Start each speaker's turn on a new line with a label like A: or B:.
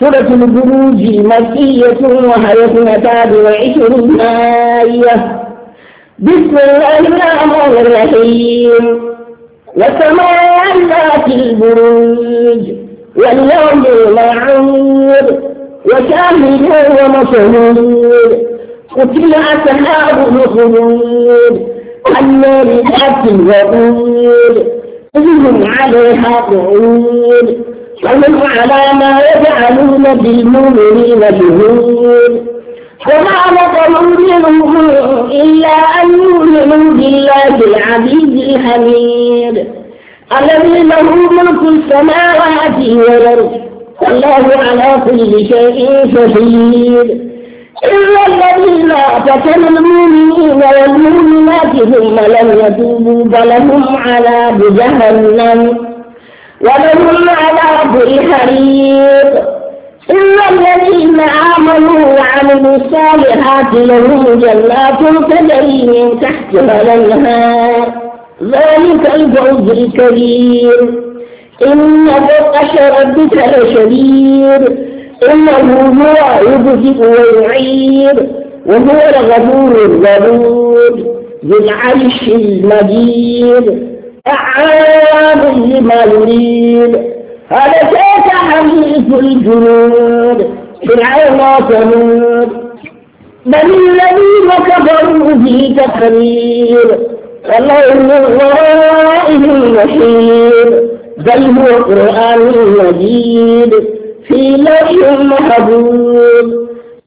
A: سورة البروج مكية وهي 22 آية. بسم الله الرحمن الرحيم. والسماء ذات البروج واليوم الموعود وشاهد ومشهود. قتل أصحاب الخلود النار ذات الوقود إذ هم عليها قعود وهم على ما يفعلون بالمؤمنين شهود. وما نقموا منهم إلا أن يؤمنوا بالله العزيز الحميد الذي له ملك السماوات والأرض والله على كل شيء شهيد. إلا الذين فتنوا المؤمنين والمؤمنات ثم لم يتوبوا فلهم عذاب جهنم ولهم عذاب الحريق. إلا الذين آمنوا وعملوا الصالحات لهم جنات تجري من تحتها الأنهار ذلك الفوز الكبير. إن بطش ربك لشديد إنه هو يبدئ ويعيد وهو الغفور الودود ذو العرش المجيد فعال لما يريد. هل أتاك حديث الجنود فرعون وثمود بل الذين كفروا في تقرير والله من ورائهم محيط بل هو قرآن مجيد في لوح محفوظ.